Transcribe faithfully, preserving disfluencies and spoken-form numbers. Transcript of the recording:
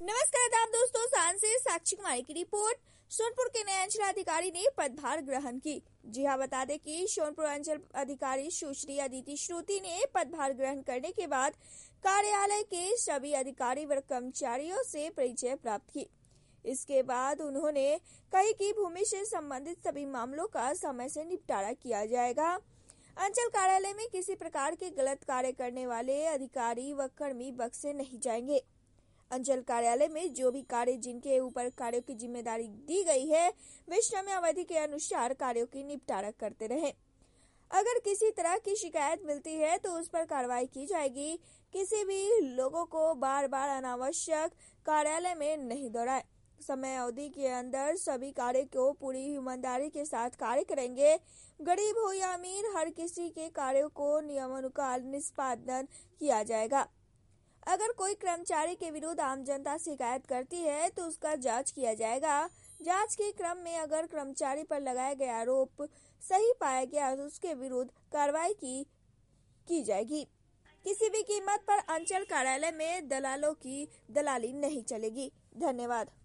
नमस्कार आदाब दोस्तों, सांस से साक्षी कुमारी की रिपोर्ट। सोनपुर के नए अंचल अधिकारी ने पदभार ग्रहण की। जी हां, बता दें कि सोनपुर अंचल अधिकारी सुश्री अदिति श्रुति ने पदभार ग्रहण करने के बाद कार्यालय के सभी अधिकारी व कर्मचारियों से परिचय प्राप्त की। इसके बाद उन्होंने कही कि भूमि से संबंधित सभी मामलों का समय से निपटारा किया जाएगा। अंचल कार्यालय में किसी प्रकार के गलत कार्य करने वाले अधिकारी व कर्मी बख्शे नहीं जाएंगे। अंचल कार्यालय में जो भी कार्य जिनके ऊपर कार्यों की जिम्मेदारी दी गई है, वे समय अवधि के अनुसार कार्यों की निपटारा करते रहें। अगर किसी तरह की शिकायत मिलती है तो उस पर कार्रवाई की जाएगी। किसी भी लोगों को बार बार अनावश्यक कार्यालय में नहीं दौड़ाएं। समय अवधि के अंदर सभी कार्य को पूरी ईमानदारी के साथ कार्य करेंगे। गरीब हो या अमीर, हर किसी के कार्यों को नियमानुसार निष्पादन किया जाएगा। अगर कोई कर्मचारी के विरुद्ध आम जनता शिकायत करती है तो उसका जांच किया जाएगा। जांच के क्रम में अगर कर्मचारी पर लगाया गया आरोप सही पाया गया तो उसके विरुद्ध कार्रवाई की की जाएगी। किसी भी कीमत पर अंचल कार्यालय में दलालों की दलाली नहीं चलेगी। धन्यवाद।